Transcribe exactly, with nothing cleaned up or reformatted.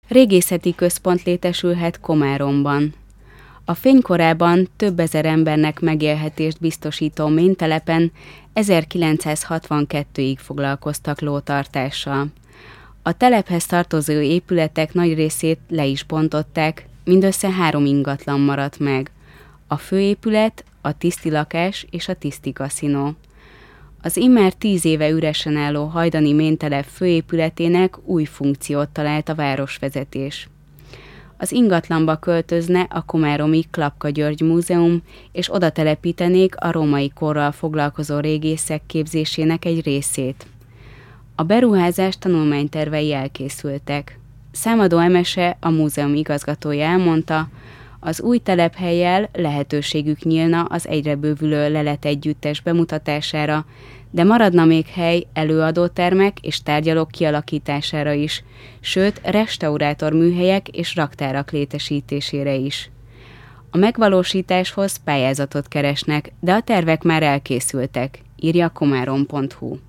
Régészeti központ létesülhet Komáromban. A fénykorában több ezer embernek megélhetést biztosító Méntelepen ezerkilencszázhatvankettőig foglalkoztak lótartással. A telephez tartozó épületek nagy részét le is bontották, mindössze három ingatlan maradt meg. A főépület, a tiszti lakás és a tiszti kaszinó. Az immár tíz éve üresen álló hajdani Méntelep főépületének új funkciót talált a városvezetés. Az ingatlanba költözne a komáromi Klapka György Múzeum, és oda telepítenék a római korral foglalkozó régészek képzésének egy részét. A beruházás tanulmánytervei elkészültek. Számadó Emese, a múzeum igazgatója elmondta, az új telephellyel lehetőségük nyílna az egyre bővülő leletegyüttes bemutatására, de maradna még hely előadótermek és tárgyalók kialakítására is, sőt restaurátor műhelyek és raktárak létesítésére is. A megvalósításhoz pályázatot keresnek, de a tervek már elkészültek, írja komárom pont hu.